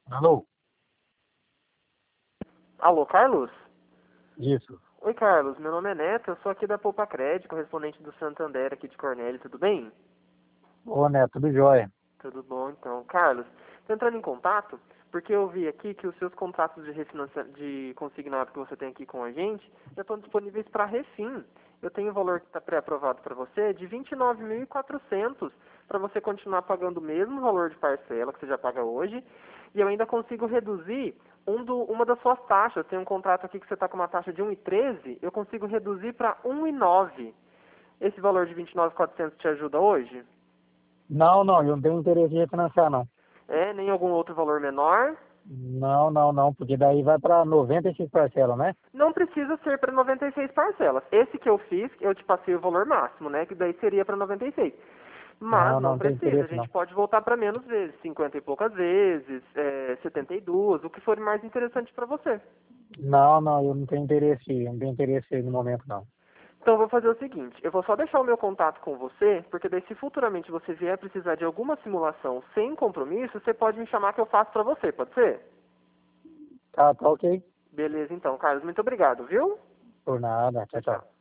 Alô? Alô, Carlos? Isso. Oi, Carlos. Meu nome é Neto. Eu sou aqui da Poupa Crédito, correspondente do Santander aqui de Cornélio. Tudo bem? Ô, Neto, tudo jóia? Tudo bom, então. Carlos, tô entrando em contato porque eu vi aqui que os seus contratos de de consignado que você tem aqui com a gente já estão disponíveis para refim. Eu tenho o valor que está pré-aprovado para você de 29.400 para você continuar pagando o mesmo valor de parcela que você já paga hoje e eu ainda consigo reduzir uma das suas taxas. Tem um contrato aqui que você está com uma taxa de 1,13, eu consigo reduzir para 1,9. Esse valor de 29.400 te ajuda hoje? Não, não, eu não tenho interesse em refinanciar, não. É, nem algum outro valor menor? Não, não, não, porque daí vai para 96 parcelas, né? Não precisa ser para 96 parcelas. Esse que eu fiz, eu te passei o valor máximo, né? Que daí seria para 96. Mas Não, não não tenho precisa. A interesse, gente não. pode voltar para menos vezes, 50 e poucas vezes, 72, o que for mais interessante para você. Não, não, eu não tenho interesse no momento, não. Então eu vou fazer o seguinte, eu vou só deixar o meu contato com você, porque daí se futuramente você vier precisar de alguma simulação sem compromisso, você pode me chamar que eu faço para você, pode ser? Tá, tá ok? Beleza então, Carlos, muito obrigado, viu? Por nada. Tchau, Tchau, tchau. tchau.